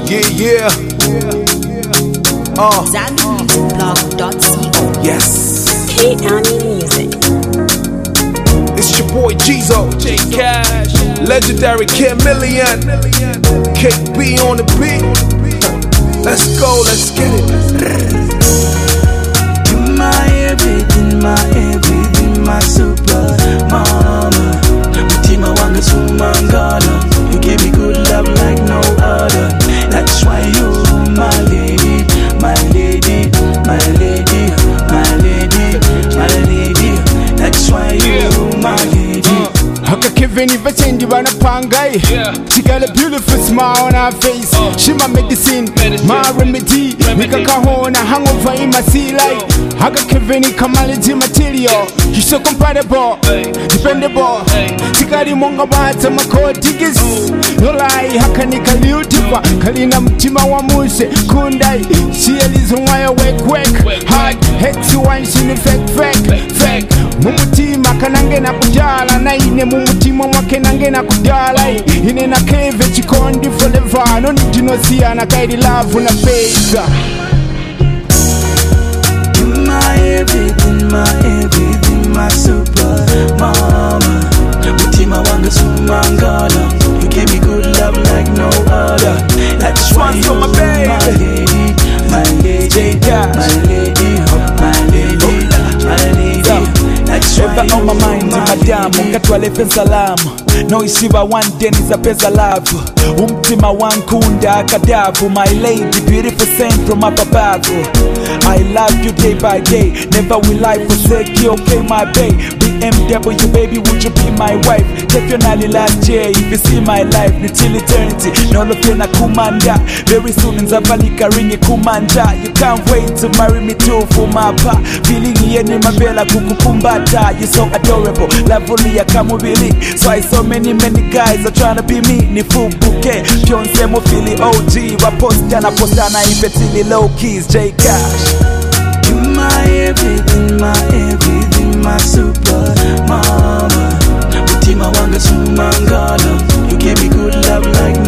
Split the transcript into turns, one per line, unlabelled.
Yeah.
ZambianMusicBlog.co.
Yes.
KAMI Music.
It's your boy Jizo, J Cash, legendary Chameleon, KB on the beat. Let's go, let's get it.
You're my everything, my super mama. Mutima wanga sumangala. You give me good love like no other. That's why you my lady, my lady, my lady, my lady, my lady. That's why you my lady.
Haka Kevin Vachendi Vanapangai. She got a beautiful smile on her face. She my medicine, my remedy. Nika kahona hangover in my sea light. Haka Kevin Kamality material. She's so compatible, dependable. Tikari monga bata mako tickets. No lie, haka nika liutipa. Kalina mtima wa muse kundai. She is on wire wake. Hard head to one, she ni fake. Mumutima kanange na kujala na ine mumutima mwake nange na kujala ine na keve chikondi forever no need no see na kaidi love na pesa.
You're my everything, my super mama. Mutima wanga sumangala. You give me good love like no other. That's why you're my lady, my lady, my lady, my lady, my lady.
Ever on my mind, madamu ngatwale pesa lamu no ishiba one day niza pesa love umtima wankunda akadavu my lady beautiful saint from up above. I love you day by day, never will I forsake you, okay my babe. BMW baby, would you be my wife? Definitely last year, if you see my life until eternity, no love na kumanda. Very soon nzavalika ringi kumanja. You can't wait to marry me too for my pa. Feeling yeni mabela kukukumbata. You're so adorable, lovely ya kamubili. So I saw many guys are trying to be me. Ni full bouquet, Beyonce mo fili OG. Wapostana ipetili low keys, J Cash.
You're my everything, my super mama. Mutima wanga sumangala. You give me good love like